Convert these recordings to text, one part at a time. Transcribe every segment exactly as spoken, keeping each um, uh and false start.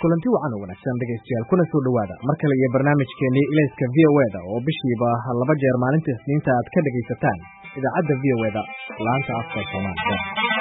kulanti wacan oo wanaagsan dhegeystayaal kuna soo dhawaada mar kale iyo barnaamijkeennii ilayska v o e da oo bishiiba laba jeer maalinta isniinta aad ka dhegaysataan idaacadda v o e da laanta afka Soomaaliga.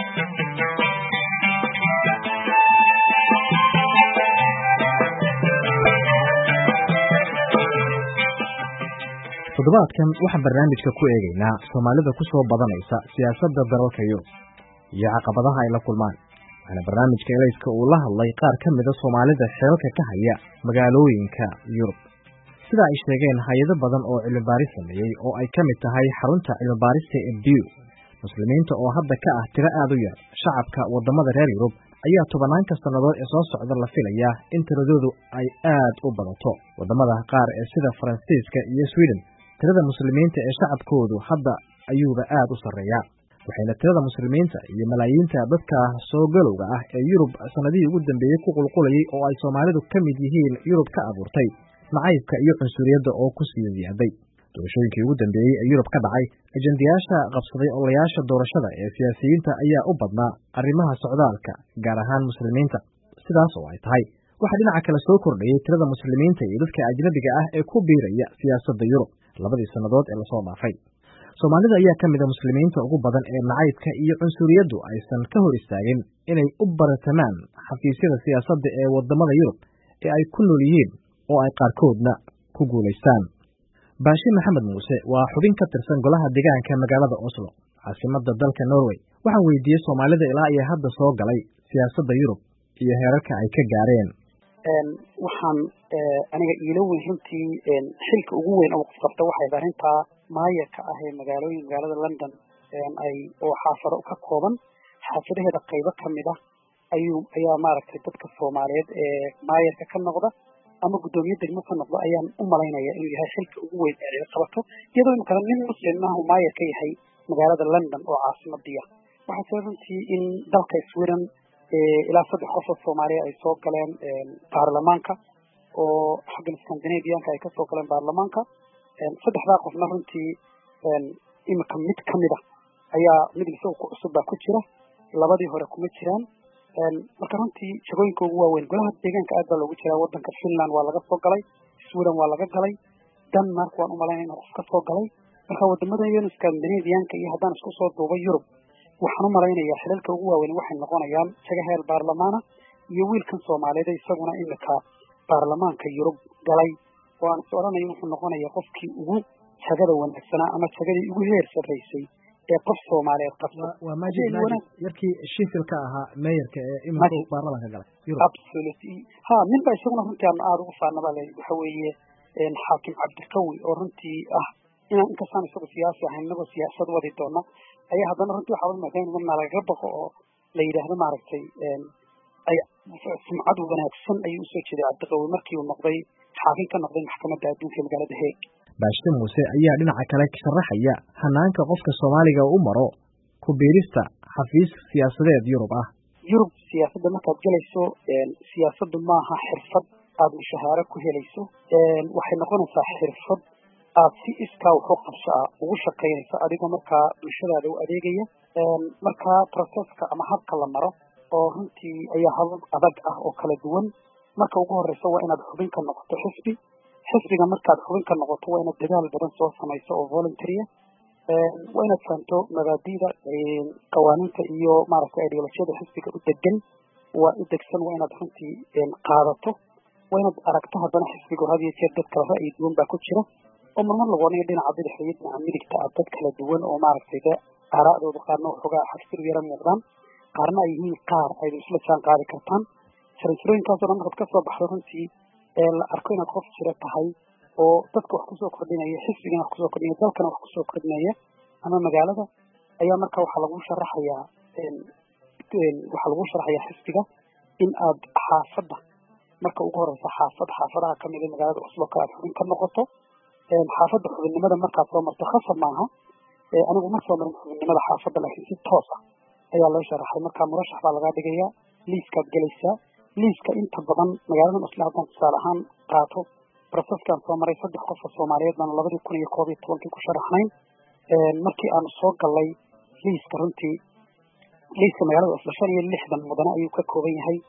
toddobaadkan waxaan barnaamijka ku eegaynaa Soomaalida ku soo badanaysa siyaasadda dalalka Yurub iyo caqabadaha ay la kulmaan. waxaana barnaamijka ilayska uu la hadlay qaar ka mida Soomaalida xeelka ka haya magaalooyinka Yurub. sida ay sheegeen hay'ado badan oo cilmi baaris sameeyay oo ay ka mid tahay xarunta cilmi baarista ee Pew, muslimiinta oo hadda ka ah tiro aad u yar shacabka wadamada reer Yurub ayaa tobanaanka sannadood ee soo socda la filayaa in tiradoodu ay aad u badato. wadamada qaar ee sida Faransiiska iyo Sweden, tirada muslimiinta ee shacabkoodu hadda ayuuba aad u sarreeyaa. waxayna tirada muslimiinta iyo malaayiinta dadka soo galowga ah ee Yurub sanadihii ugu dambeeyey ku qulqulayay oo ay Soomaalidu ka mid yihiin Yurub ka abuurtay nacaybka iyo cunsuriyadda oo ku sii ziyaaday. doorashooyinkii ugu dambeeyey ee Yurub ka dhacay, ajandayaasha qabsaday olayaasha doorashada ee siyaasiyiinta ayaa u badnaa arrimaha socdaalka, gaar ahaan muslimiinta. sidaas oo ay tahay, waxaa dhinaca kale soo kordhayay tirada muslimiinta iyo dadka ajnabiga ah ee ku biiraya siyaasadda Yurub labadii sannadood ee lasoo dhaafay. Soomaalida ayaa ka mid ah muslimiinta ugu badan ee nacaybka iyo cunsuriyaddu aysan ka hor istaagin inay u baratamaan xafiisyada siyaasadda ee wadamada Yurub ee ay ku nool yihiin oo ay qaarkoodna ku guulaystaan. Baashi Maxamed Muuse waa xubin ka tirsan golaha deegaanka magaalada Oslo, caasimadda dalka Norway. waxaan weydiiyey Soomaalida ilaa iyo hadda soo galay siyaasadda Yurub iyo heerarka ay ka gaareen. waxaan aniga iila weyn runtii xilka ugu weyn oo qabta waxay arrintaa maayarka ah ee magaalooyin magaalada London ay oo xaafado ka kooban xaafadaheeda qaybo ka mid ah ayuu ayaa maaragtay dadka Soomaaliyeed ee maayarka ka noqda ama gudoomiye degmo ka noqda ayaan u malaynayaa inuu yahay xilka ugu weyn ee ay qabato, iyadoo in kala nin muslim ah oo maayar ka yahay magaalada London oo caasimadda ah. waxaa runtii in dalka Sweden ilaa saddex qof oo Soomaaliya ay soo galeen baarlamaanka oo xagga Scandinavianka ay ka soo galeen baarlamaanka. saddexdaa qofna runtii imika mid ka mid ah ayaa mid isagu ku cusub baa ku jira, labadii hore kuma jiraan. marka runtii shaqooyinka ugu waaweyn golaha deegaanka aad baa loogu jiraa. wadanka Finland waa laga soo galay, Sweden waa laga galay, Denmark waan u malaynaya inuu qof ka soo galay. marka wadamada yurub Scandinavianka iyo haddaan isku soo duubay Yurub, waxaan u malaynayaa xilalka ugu waaweyn waxay noqonayaan isaga heer baarlamaana iyo wiilkan Soomaaliyeed isaguna imika baarlamaanka Yurub galay, oo aan oranayo wuxuu noqonayaa qofkii ugu jagada wanaagsanaa ama jagadii ugu heer sarreysay ee qof Soomaaliyeed qabta. waa Majid Majid yarkii Sheffield ka ahaa mayorka ee imika baarlamaanka galay Yurub. absolutely ha nin baa isaguna runtii aan aad ugu faanaba leh waxa weeye xaakim Cabdikawi oo runtii ah inaan inkastaan isagu siyaasi ahayn inagoo siyaasad wadi doona ayaa haddana runtii waxaa wada maadayn in laga baqo oo la yidhaahdo maaragtay ay sumcad wanaagsan ayuu usoo jeeday Cabdikawi markii uu noqday xaakim ka noqday maxkamadda adduunka magaalada Hague. Baashi Muuse ayaa dhinaca kale ka sharaxaya hanaanka qofka Soomaaliga u maro ku biirista xafiis siyaasadeed Yurub ah. Yurub siyaasadda markaad galayso siyaasaddu maaha xirfad aad mushahaaro ku helayso, waxay noqonaysaa xirfad aad si iskaa wax u qabso ah ugu shaqaynayso adigoo markaa bulshadaada u adeegaya. markaa proceska ama habka la maro oo runtii ayaa habab adag ah oo kala duwan. marka ugu horeysa waa inaad xubin ka noqoto xisbi. xisbiga markaad xubin ka noqoto waa inaad dadaal badan soo samayso oo voluntary ah. waa inaad fahanto mabaadi'da qawaaniinta iyo maaragtay ideolojiyada xisbiga u degan waa u degsan waa inaad runtii qaadato. waa inaad aragto haddana xisbiga had iyo jeer dad kala ra'yi duwan baa ku jira oo marmar lagu odhanayo dhinaca bidixda iyo dhinaca midigta ah dad kala duwan oo maaragtay de aaraa'dooda qaarna waxoogaa xagsir yara muuqdaan, qaarna ay yihiin qaar aydu isla jaan qaadi kartaan. jaranjarooyinkaasoo dhan markaad ka soo baxdo runtii la arko inaad qof jira tahay oo dadka wax kusoo kordhinaya, xisbigana wax kusoo kordhinaya, dalkana wax kusoo kordhinaya ama magaalada, ayaa marka waxaa lagu sharaxayaa waxaa lagu sharaxayaa xisbiga in aad xaafadda marka ugu horeysa xaafad xaafadaha ka mid ah magaalada Oslo ka aad xubin ka noqoto. xaafadda xubinnimada markaad soo marto khasab maaha, anigu ma soo marin xubinnimada xaafadda, laakiin si toos ah ayaa loo sharaxay. markaa murashax baa lagaa dhigayaa, liiskaad gelaysaa. liiska inta badan magaalada Oslo haddaan tusaale ahaan qaato processkaan soo maray saddex qof oo Soomaaliyeed baan labadii kun iyo koob iyo tobankii ku sharaxnayn. markii aanu soo galay liiska runtii liiska magaalada Oslo shan iyo lixdan mudane ayuu ka kooban yahay.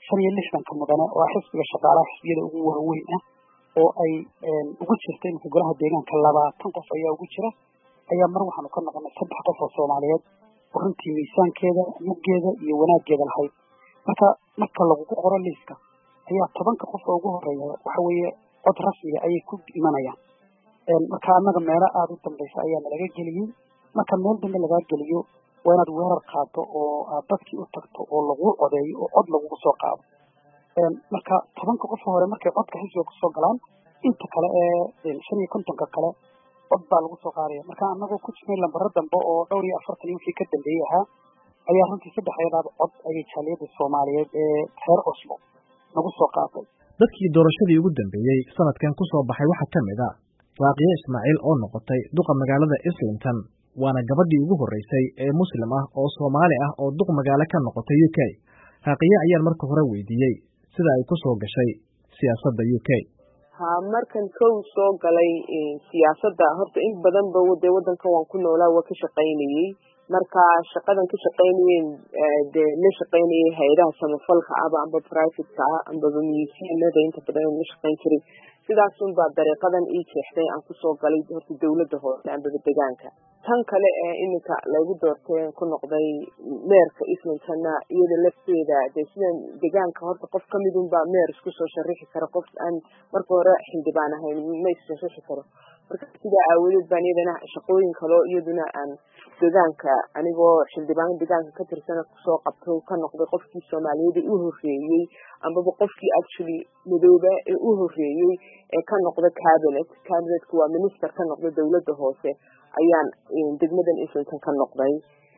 shan iyo lixdanka mudane oo xisbiga shaqaalaha xisbiyada ugu waaweyn ah oo ay ugu jirtay marka golaha deegaanka labaatan qof ayaa ugu jira ayaa mar waxaanu ka noqonay saddex qof oo Soomaaliyeed oo runtii miisaankeeda muggeeda iyo wanaaggeeda lahayd marka marka lagu qoro liiska ayaa tobanka qof oo ugu horeeya waxa weeye cod rasmi ah ayay ku imanayaan marka annaga meelo aad u dambaysa ayaa laga geliyay marka meel dambe laga geliyo waa inaad weerar qaado oo aad dadkii u tagto oo lagu codeeyo oo cod lagu soo qaado marka tobanka qof hore markay codka xisbiga ku soo galaan inta kale ee shan iyo kontonka kale cod baa lagu soo qaadaya marka annagoo ku jirnay lambaro dambe oo dhowr iyo afartan wixii ka dambeeyay ahaa ayaa runtii saddex ayadaaba cod ayay jaaliyada Soomaaliyeed ee reer Oslo nagu soo qaatay dadkii doorashadii ugu dambeeyay sanadkan ku soo baxay waxa kamid ah Raaqiye Ismaaciil oo noqotay duqa magaalada Islington waana gabadhii ugu horeysay ee muslim ah oo Soomaali ah oo duq magaalo ka noqotay U K Raaqiye ayaa marka hore weydiiyay sida ay ku soo gashay siyaasadda U K ha markan kow soo galay siyaasadda horta in badan ba wada wadanka waan ku noolaa waa ka shaqaynayay marka shaqadan ka shaqaynayeen de la shaqaynayay hay'adaha samafalka aba amba private ka amba museumada inta badan la shaqayn jiray sidaas un baa dariiqadan ii jeexday aan ku soo galay horta dawladda hoose amba deegaanka tan kale ee iminka lagu doortay ku noqday meerka Islington iyada lafteeda de sidan deegaanka horta qof kamid un baa meer isku soo sharixi kara qof aan marka hore xildhibaan ahayn ma isoo sharixi karo marka sida awoodeed baan iyadana shaqooyin kale iyaduna aan deegaanka anigoo xildhibaan deegaanka ka tirsan soo qabto ka noqday qofkii Soomaaliyeed u horeeyay amba qofkii actually madooba ee u horeeyay ee ka noqday cabinet cabinet kuwa minister ka noqday dawladda hoose ayaan degmadan Islington ka noqday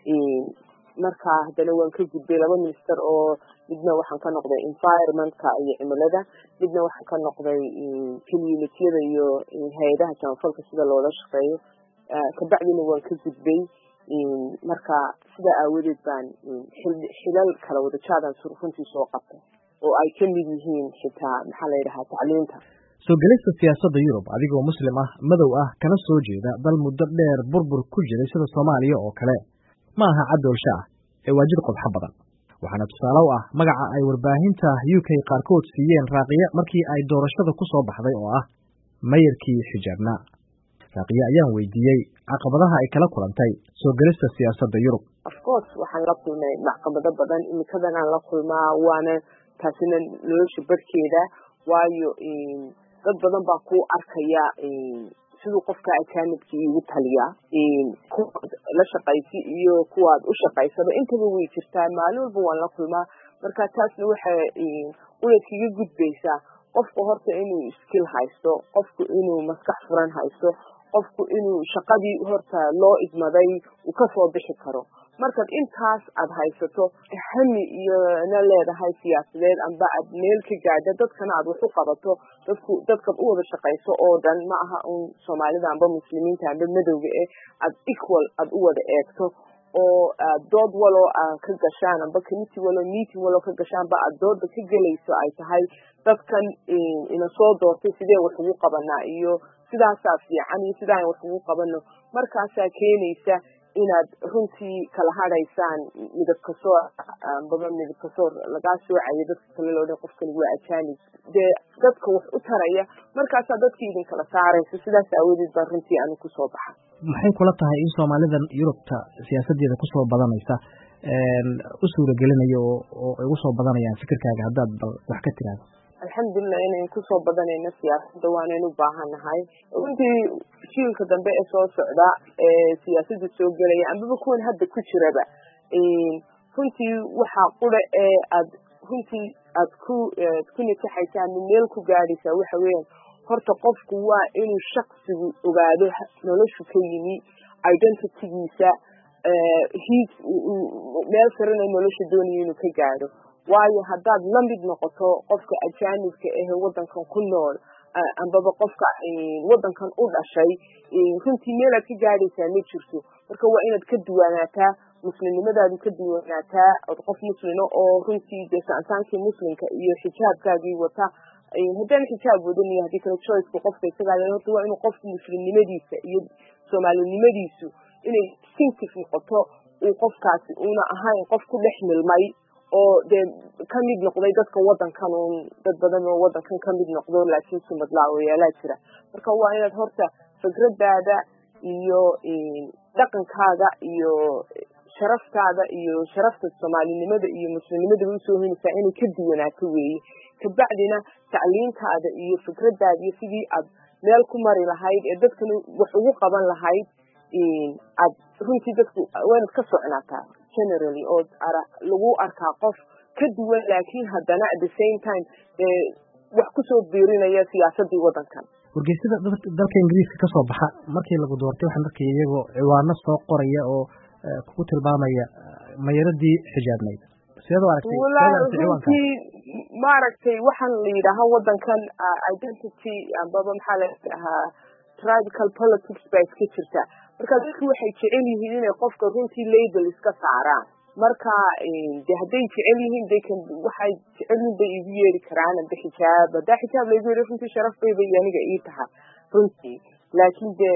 marka hadana waan ka gudbay laba minister oo midna waxaan ka noqday environmentka iyo cimilada midna waxaan ka noqday community-da iyo hay'adaha samafalka sida loola shaqeeyo ka bacdina waan ka gudbay marka sida awoodeed baan xilal kala wada jaadan runtii soo qabtay oo ay ka mid yihiin xitaa maxaa la yiraahdaa tacliinta soo galista siyaasadda Yurub adigoo muslim ah madow ah kana soo jeeda dal muddo dheer burbur ku jiray sida Soomaaliya oo kale ma aha cadoolsha ah ee waajib qodxa badan waxaana tusaale u ah magaca ay warbaahinta U K qaarkood siiyeen Raaqiye markii ay doorashada ku soo baxday oo ah mayorkii xijaabna Raaqiye ayaan weydiiyay caqabadaha ay kala kulantay soo galista siyaasadda Yurub of course waxaan la kulmay caqabado badan imikadan aan la kulmaa waana taasina nolosha barkeeda waayo dad badan baa ku arkaya sidoo qofka ajaanibkii ugu taliya la shaqaysi iyo kuwaad u shaqaysaba intaba way jirtaa maalin walba waan la kulmaa marka taasna waxa uu kaga gudbaysaa qofku horta inuu skill haysto qofku inuu maskax furan haysto qofku inuu shaqadii horta loo idmaday uu ka soo bixi karo marka intaas aad haysato hami iyo na leedahay siyaasadeed amba aad meel ka gaadho dadkana aad wax u qabato dadku dadka u wada shaqayso oo dhan ma aha un Soomaalida amba muslimiinta amba madowga ee aad equal aad u wada eegto oo dood walo ka gashaan amba committee walo meeting walo ka gashaan ba aad dood ka galayso ay tahay dadkan ina soo doortay sidee wax ugu qabanaa iyo sidaas fiican iyo sidaan wax ugu qabano markaas ay keenaysa inaad runtii kala hadaysaan midabka soo baba midabka soo laga soo cayay dadka kale loo dhaaf qofkan waa ajaanib de dadka wax u taraya markaas dadkii idin kala saarayso sidaas awoodeed baa runtii aan ku soo baxay maxay kula tahay in Soomaalidan Yurubta siyaasadeeda ku soo badanaysa ee u suura gelinayo oo ay ugu soo badanayaan fikirkaaga haddaad wax ka tiraado alxamdulillah inay ku soo badanayna siyaasadda waan u baahanahay runtii shilka dambe ee soo socda ee siyaasadda soo galaya amba kuwan hadda ku jiraba ee runtii waxa qura ee aad runtii aad ku ku nitaxaysan meel ku gaadhaysa waxa weeyaan horta qofku waa inuu shakhsigu ogaado noloshu ka yimi identity-giisa ee his meel sarana nolosha doonaya inuu ka gaadho waayo haddaad la mid noqoto qofka ajaanibka ah wadankan ku nool ambaba qofka wadankan u dhashay runtii meel aad ka gaadhaysaa ma jirto marka waa inaad ka duwanaataa muslimnimadaadu ka duwanaataa qof muslimo oo runtii deesaansaanki muslimka iyo xijaabkaagii wata haddaan xijaab wadan iyo haddii kale choice qofka isaga horta waa inuu qofka muslimnimadiisa iyo soomaalinimadiisu inay distinctive noqoto uu qofkaasi una ahayn qof ku dhex milmay oo dee kamid noqday dadka wadankan un dad badan oo wadankan kamid noqdo laakiin sumad laawayaala jira marka waa inaad horta fikradaada iyo dhaqankaaga iyo sharaftaada iyo sharafta Soomaalinimada iyo Muslimnimada u soo hinaysaa inay ka duwanaato weeye kabacdina tacliintaada iyo fikradaada iyo sidii aad meel ku mari lahayd ee dadkan wax ugu qaban lahayd in aad runtii dadku waan ka soconataa generally oo ara lagu arkaa qof ka duwan laakiin haddana at the same time ee wax ku soo biirinaya siyaasadii wadankan wargeysada dalka Ingiriiska ka soo baxa markii lagu doortay waxaan arkay iyagoo ciwaano soo qoraya oo ku tilmaamaya mayaradii xijaabnayd sidoo aragtay walahi maaragtay waxaan leeyahay wadankan identity ambaba maxaa la dhahaa tribal politics bay ka jirta marka dadku waxay jecel yihiin inay qofka runtii label iska saaraan marka de hadday jecel yihiin de kan waxay jecel yihiin bay igu yeeri karaan amba xijaab hada xijaab la yeeri runtii sharaf bay bay aniga ii tahay runtii laakiin de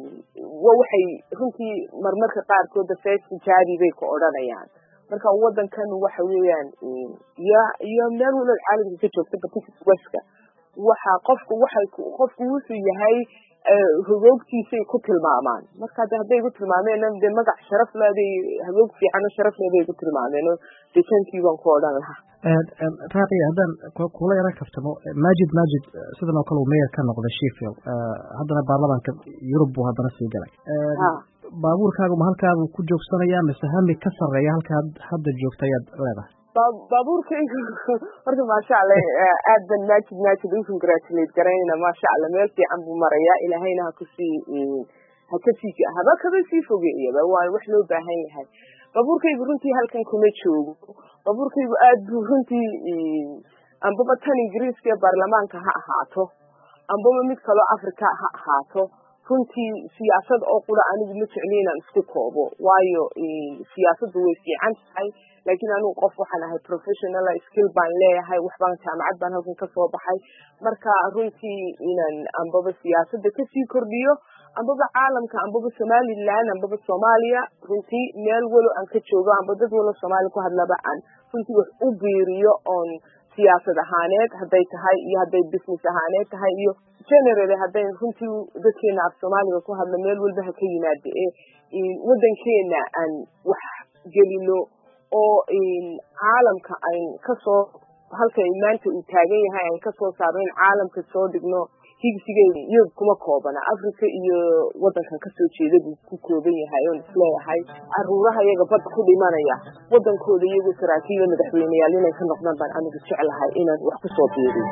waxay runtii marmarka qaarkood face xijaabi bay ku odhanayaan marka wadankan waxa weeyaan ya iyo meel wala caalamka ka joogta Pacific West waxa qofku waxay qofku wuxuu yahay hogogtiisa ku tilmaamaan marka hadday ku tilmaameen de magac sharaf leeday hogog fiican sharaf leeday ku tilmaameen de chantii waan ku odhan lahaa ee raaqi hadan kula yara kaftamo Majid Majid sidoo kale uu mayor ka noqday Sheffield hadana baarlamaanka Yurub buu hadana sii galay baabuurkaagu ma halkaagu ku joogsanaya mise hami ka sareeya halka hadda joogtayaad leedahay baabuurkaygu horta maasha Allah aad ban Majid Majid u congratulate garayna maasha Allah meel fiican buu maraya ilaahayna ha ku sii ha ka sii haba ka sii fogeeyaba waa wax loo baahan yahay baabuurkaygu runtii halkan kuma joogo baabuurkaygu aad buu runtii ambaba tan Ingiriiska baarlamaanka ha ahaato ambaba mid kale Afrika ha ahaato runtii siyaasad oo qura anigu ma jeclin aan isku koobo waayo siyaasaddu way fiican tahay laakiin anigu qof waxaan ahay professional skill baan leeyahay wax baan jaamacad baan halkan ka soo baxay marka runtii inaan ambaba siyaasadda ka sii kordhiyo ambaba caalamka ambaba Somaliland ambaba Soomaaliya runtii meel walo aan ka joogo amba dad walo Soomaali ku hadlaba aan runtii wax u biiriyo on siyaasad ahaaneed hadday tahay iyo hadday business ahaaneed tahay iyo generally hadday runtii dadkeena af Soomaaliga ku hadla meel walba ha ka yimaado ee wadankeena aan wax gelino oo in caalamka ay ka soo halka maanta uu taagan yahay aan ka soo saareen caalamka soo dhigno higsigeena iyo kuma koobana Afrika iyo wadankan ka soo jeeda buu ku kooban yahay oo isleeyahay aruuraha iyaga bad ku dhimanaya wadankooda iyagu saraakiil madaxweynayaal inay ka noqdaan baan anigu jecelahay inaan wax ku soo biiriyo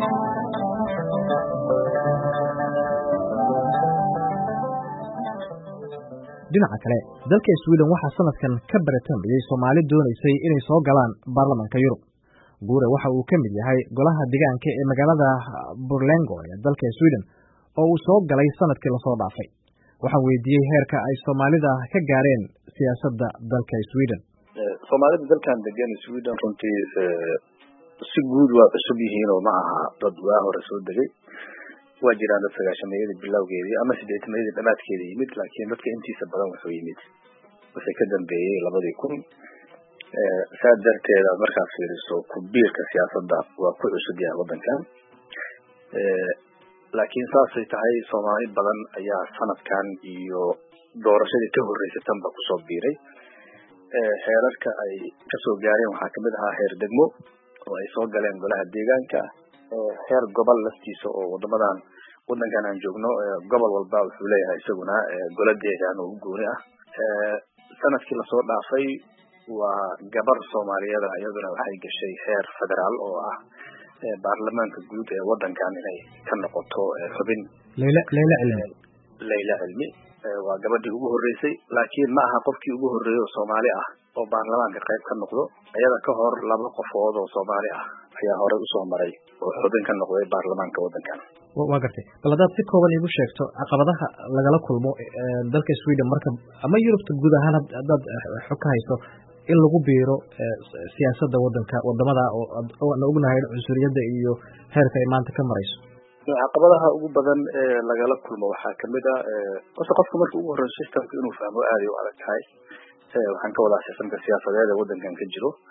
dhinaca kale dalka Sweden waxa sanadkan ka baratamay Soomaali doonaysay inay soo galaan baarlamaanka Yurub guure waxa uu ka mid yahay golaha deegaanka ee magaalada Borlänge ee dalka Sweden oo uu soo galay sanadkii la soo dhaafay waxaan weydiiyay heerka ay Soomaalida ka gaareen siyaasadda dalka Sweden Soomaalida dalkan degan Sweden runtii si guud waa cusub yihiin oo ma aha dad waa hore soo degay waa jiraan dad sagaashameeyada bilowgeedii ama siddeetameeyada dhamaadkeedii yimid laakiin dadka intiisa badan wuxuu yimid waxay ka dambeeyay labadii kun ee saad darteeda markaad fiiriso ku biirka siyaasadda waa ku cusub yahay wadankan ee laakiin saasay tahay Soomaali badan ayaa sanadkan iyo doorashadii ka horeysay tanba ku soo biiray ee heerarka ay ka soo gaareen waxaa kamid ahaa heer degmo oo ay soo galeen golaha deegaanka heer gobol laftiisa oo wadamadan wadankan aan joogno gobol walba wuxuu leeyahay isaguna golo deegaan oo gooni ah sanadkii la soo dhaafay waa gabar Soomaaliyeed ayaduna waxay gashay heer federaal oo ah baarlamaanka guud ee wadankan inay ka noqoto xubin Leila Leila Cilmi Leila Cilmi waa gabadhii ugu horeysay laakiin ma aha qofkii ugu horeeyay oo Soomaali ah oo baarlamaanka qayb ka noqdo ayada ka hor laba qofood oo Soomaali ah ayaa hore u soo maray oo xubin ka noqday baarlamaanka wadankan waa gartay baladaad si kooban igu sheegto caqabadaha lagala kulmo dalka Sweden marka ama Yurubta guud ahaan dad xog ka hayso in lagu biiro siyaasadda wadanka wadamada oo aan ognahay cunsuriyada iyo heerka ay maanta ka marayso caqabadaha ugu badan ee lagala kulmo waxaa kamid ah qofka qofka marka ugu horeeyo systemka inuu fahmo aad iyo adag tahay waxaan ka wada sistemka siyaasadeed ee wadankan ka jiro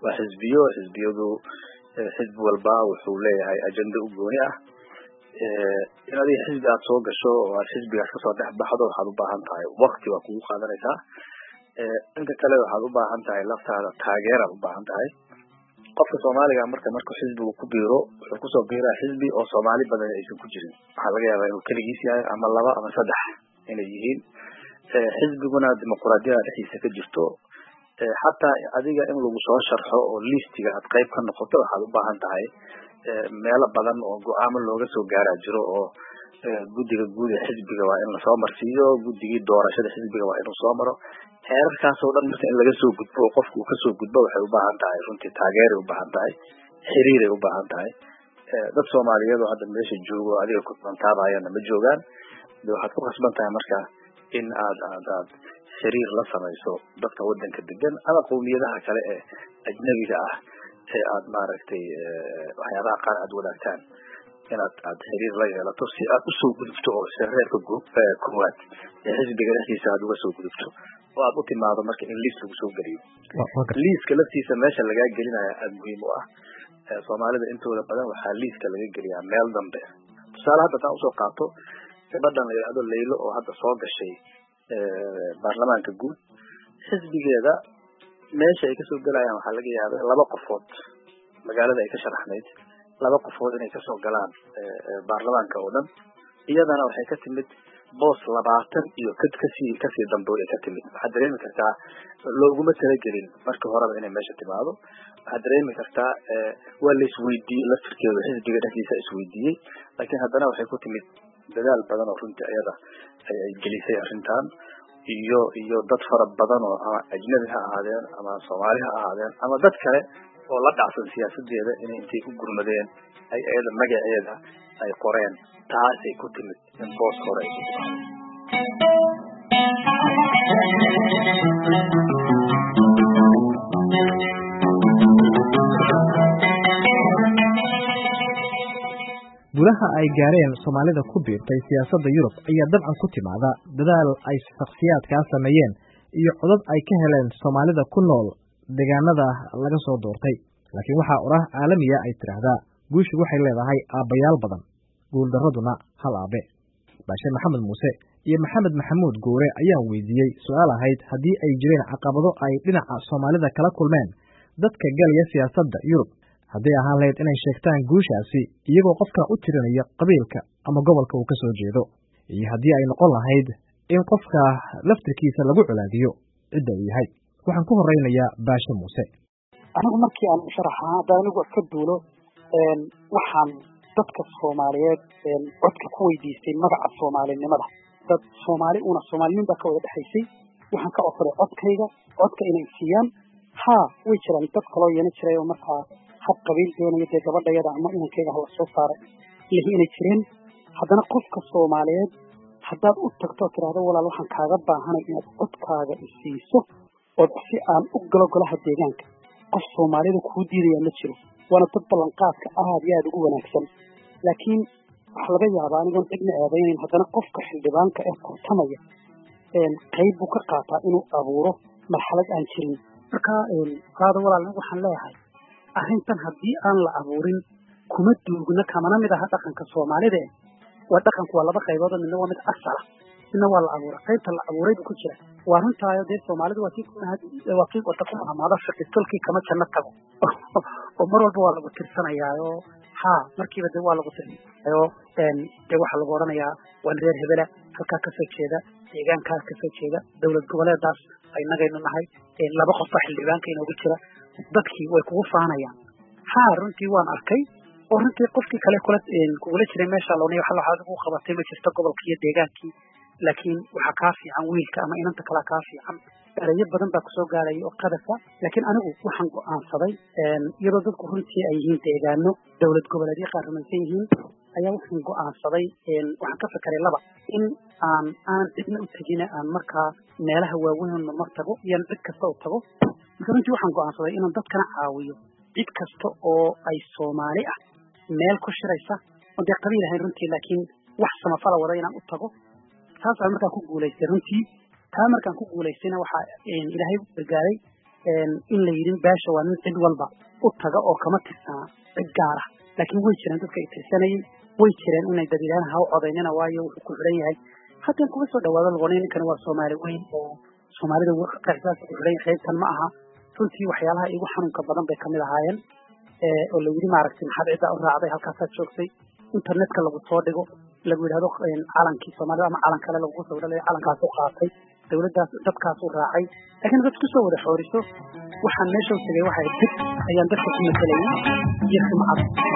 waa xisbiyo xisbiyadu xisbi walba wuxuu leeyahay ajenda u gooni ah in adiga xisbi aad soo gasho oo aad xisbigaas kasoo dhex baxdo waxaad u baahan tahay waqti waa kugu qaadanaysaa inta kale waxaad u baahan tahay laftaada taageeraad u baahan tahay qofka soomaaliga marka markuu xisbigu ku biiro wuxuu kusoo biiraa xisbi oo soomaali badan aysan ku jirin waxaa laga yaabaa inuu keligiis yahay ama laba ama saddex inay yihiin xisbiguna dimuqraadiyada dhexdiisa ka jirto xataa adiga in lagu soo sharxo oo listiga aad qayb ka noqoto waxaad u baahan tahay meelo badan oo go-aamo looga soo gaaraa jiro oo guddiga guud ee xisbiga waa in lasoo marsiiyo guddigii doorashada xisbiga waa inuu soo maro heerarkaas oo dhan marka in laga soo gudbo oo qofku uu kasoo gudbo waxay u baahan tahay runtii taageeray u baahan tahay xiriiray u baahan tahay dad soomaaliyeed oo hadda meesha joogo adiga ku taabayana ma joogaan de waxaad ku khasban tahay marka in aad aad aad xiriir la samayso dadka wadanka degan ama qowmiyadaha kale ee ajnabiga ah ee aad maaragtay waxyaabaha qaar aad wadaagtaan inaad aad xiriir la yeelato si aad usoo gudubto oo shareerka koowaad ee xisbiga dhexdiisa aad uga soo gudubto oo aad u timaado marka in liis lagu soo geliyo liiska laftiisa meesha lagaa gelinaya aada muhiim u ah soomaalida intooda badan waxaa liiska laga geliyaa meel dambe tusaale hadda haddaan usoo qaato gabadhan la yidhahdo laylo oo hadda soo gashay baarlamaanka guud xisbigeeda meesha ay kasoo gelayaan waxaa laga yaabay laba qofood magaalada ay ka sharaxnayd laba qofood inay kasoo galaan baarlamaanka oo dhan iyadana waxay ka timid boos labaatan iyo kad kasii kasii dambe ay ka timid waxaad dareemi kartaa looguma talagelin marka horeba inay meesha timaado waxaad dareemi kartaa waa la isweydiiyey laftirkeedu xisbiga dhexdiisa isweydiiyey laakiin haddana waxay ku timid dadaal badan oo runtii ayada ay gelisay arrintan iyo iyo dad fara badan oo ama ajnabi ha ahaadeen ama soomaali ha ahaadeen ama dad kale oo la dhacsan siyaasadeeda inay intay u gurmadeen ay ayada magaceeda ay qoreen taasay ku timid in boos hore ay ku guulaha ay gaareen soomaalida ku biirtay siyaasadda Yurub ayaa dabcan ku timaada dadaal ay shakhsiyaadkaa sameeyeen iyo codad ay ka heleen soomaalida ku nool deegaanada laga soo doortay laakiin waxaa oraah caalamiya ay tidhaahdaa guushu waxay leedahay aabbayaal badan guuldarraduna hal aabe baashe maxamed muuse iyo maxamed maxamuud goore ayaan weydiiyey su-aal ahayd haddii ay jireen caqabado ay dhinaca soomaalida kala kulmeen dadka galaya siyaasadda Yurub hadday ahaan lahayd inay sheegtaan guushaasi iyagoo qofka u tirinaya qabiilka ama gobolka uu ka soo jeedo iyo haddii ay noqon lahayd in qofka laftirkiisa lagu colaadiyo cidda uu yahay waxaan ku horeynayaa baashe muuse anigu markii aan sharaxaa hadda anigu ka duulo waxaan dadka soomaaliyeed codka ku weydiistay magaca soomaalinimada dad soomaali una soomaalinimada ka wada dhexaysay waxaan ka codsaday codkayga codka inay siiyaan haa way jiraan dad kaloo yeena jiray oo markaa hab qabiil doonaya dee gabadhayada ama inankayga hala soo saaray ilahi inay jireen haddana qofka soomaaliyeed haddaad u tagto oo tidhahdo walaal waxaan kaaga baahanay inaad codkaaga isiiso ood si aan u galo golaha deegaanka qof soomaalida kuu diidaya ma jiro waana dad ballanqaadka aad iyo aada ugu wanaagsan laakiin waxaa laga yaabaa anigoon cidna eedaynayn haddana qofka xildhibaanka ee kortamaya qayb buu ka qaataa inuu abuuro marxalad aan jirin marka qaado walaal waxaan leeyahay arrintan haddii aan la abuurin kuma duugna kamana mid aha dhaqanka soomaalida waa dhaqanku waa laba qaybood midna waa mid asala midna waa la abuura qaybta la abuuray buu ku jira waa runtaayo dee soomaalidu waa kii waa kii wata ku mahamaado shaqitolkii kama janno tago oo mar walba waa lagu tirsanayaayo haa markiiba dee waa lagu tirsanayaayo dee waxaa lagu odhanayaa waan reer hebela halkaa kasoo jeeda deegaankaa kasoo jeeda dowlad goboleedaas aynagaynu nahay laba qof baa xildhibaanka inoogu jira dadkii way kugu faanayaan haa runtii waan arkay oo runtii qofkii kale kula kugula jiray meesha loonay waxa waxaad ugu qabatay ma jirto gobolka iyo deegaankii laakiin waxaa kaa fiican wiilka ama inanta kale kaa fiican erayo badan baa kusoo gaaraya oo qadafa laakiin anigu waxaan go'aansaday iyadoo dadku runtii ay yihiin deegaano dowlad goboleedyo qaar rumaysan yihiin ayaa waxaan go'aansaday waxaan ka fekeray laba in aan aan cidna u tegina aan markaa meelaha waaweyn mar tago iyaan cid kasta u tago marka runtii waxaan go'aansaday inaan dadkana caawiyo cid kasta oo ay soomaali ah meel ku shiraysa oo dee qabiil ahayn runtii laakiin wax samafala wada inaan u tago taas aan markaa ku guulaystay runtii taa markaan ku guulaystayna waxaa ilaahay gargaaray in la yidhi beesha waa nin cid walba u taga oo kama tirsanaa cid gaar ah laakiin way jireen dadka ay tirsanayay way jireen inay dad yidhahdaan ha u codaynina waayo wuxuu ku xidhan yahay haddaan kuma soo dhawaado lagoonay ninkani waa soomaali weyn oo soomaalida qeexdaas ku xidhan qaybtan ma aha runtii waxyaalaha igu xanuunka badan bay kamid ahaayeen oo la yidhi maaragtay maxaad ciddaa u raacday halkaasaad joogtay internetka lagu soo dhigo lagu yidhahdo calankii soomaalida ama calan kale lagu soo dhalayo calankaas u qaatay dawladdaas dadkaas u raacay laakiin dad kusoo wada xooriso waxaan meesha u tegay waxay dib ayaan dadka ku matalayay iyo sumcad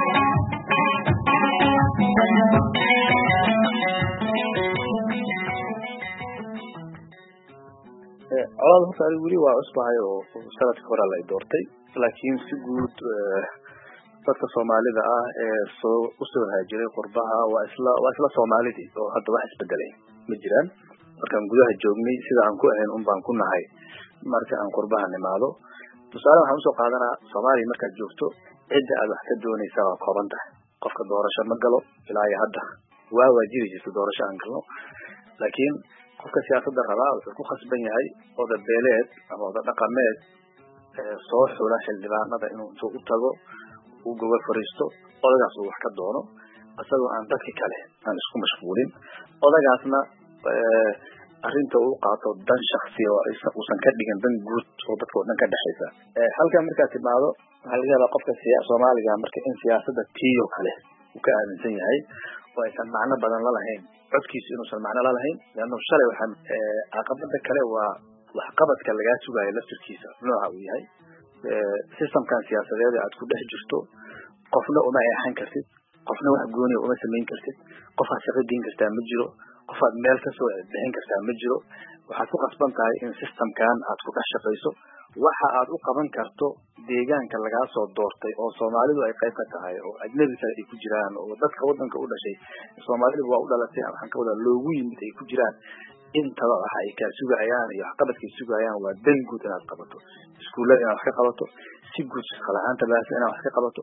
colaad horta ani weli waa cusbahay oo sanadka hore la doortay laakiin si guud dadka soomaalida ah ee soo usoo haajiray qurbaha waa isla waa isla soomaalidii oo hadda wax isbedelay ma jiraan markaan gudaha joognay sida aan ku ahayn un baan ku nahay marka aan qurbaha nimaado tusaale waxaan usoo qaadanaa soomaaliya markaad joogto cidda aad wax ka doonaysaa waa kooban tahay qofka doorasho ma galo ilaa iyo hadda waa waa jiri jirta doorasho aan galno laakiin qofka siyaasadda rabaa wuxuu ku khasban yahay oda beeleed ama oda dhaqameed soo xula xildhibaanada inuu intuu u tago uu gobol fariisto odagaas uu wax ka doono isagoo aan dadka kale aan isku mashquulin odagaasna arrinta uu qaato dan shakhsi oo uusan ka dhigin dan guud oo dadka oo dhan ka dhexaysa halkan markaad timaado waxaa laga yaabaa qofka soomaaliga marka in siyaasadda tiyo kale uu ka aaminsan yahay oo aysan macno badan la lahayn codkiisu inuusan macno la lahayn leanno shalay waxaan caqabada kale waa waxqabadka lagaa sugayo laftirkiisa nooca uu yahay systemkan siyaasadeed aad ku dhex jirto qofna uma eexan kartid qofna wax gooniya uma samayn kartid qofaad shaqo geyn kartaa ma jiro qofaad meel kasoo bixin kartaa ma jiro waxaad ku qasban tahay in systemkan aad ku dhex shaqayso waxa aad u qaban karto deegaanka lagaa soo doortay oo soomaalidu ay qayb ka tahay oo ajnabi kale ay ku jiraan oo dadka wadanka u dhashay soomaalidu waa u dhalatay waxaan ka wadaa loogu yimid ay ku jiraan intaba waxa ay kaa sugayaan iyo waxqabadkay sugayaan waa dan guud inaad qabato iskuullada inaad wax ka qabato si guud shaqalahaanta baasa inaad wax ka qabato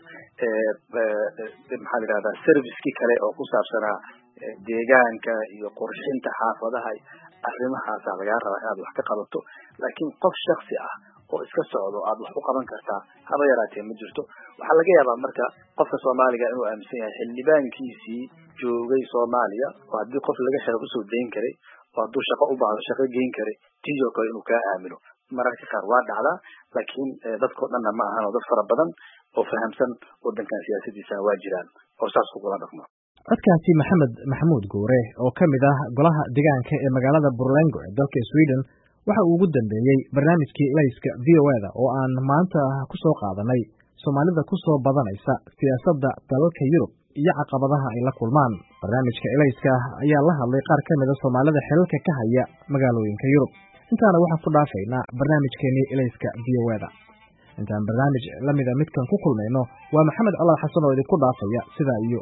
maxaa la yidhahdaa servicekii kale oo ku saabsanaa deegaanka iyo qorshinta xaafadaha arrimahaasaa lagaa rabaa inaad wax ka qabato laakiin qof shaksi ah oo iska socdo aad wax u qaban kartaa haba yaraatee ma jirto waxaa laga yaabaa marka qofka soomaaliga inuu aaminsan yahay xildhibaankiisii joogay soomaaliya oo haddii qof laga helo usoo dayn karay oo hadduu shaqo u baahdo shaqo geyn karay tiyo kale inuu kaa aamino mararka qaar waa dhacdaa laakiin dadkao dhanna ma ahan oo dad fara badan oo fahamsan wadankan siyaasadiisa waa jiraan oo saas kugula dhaqmo codkaasi maxamed maxamuud guure oo ka mid ah golaha deegaanka ee magaalada Burlengo ee dalka Sweden waxa uu ugu dambeeyey barnaamijkii Ilayska V O A da oo aan maanta ku soo qaadanay Soomaalida ku soo badanaysa siyaasadda dalalka Yurub iyo caqabadaha ay la kulmaan barnaamijka Ilayska ayaa la hadlay qaar ka mid ah Soomaalida xilalka ka haya magaalooyinka Yurub intaana waxa ku dhaafaynaa barnaamijkeeni Ilayska V O A da intaan barnaamij la mid ah midkan ku kulmayno waa Maxamed Calaal Xasan oo idinku dhaafaya sida iyo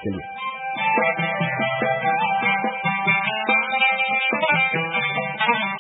nabadgelyo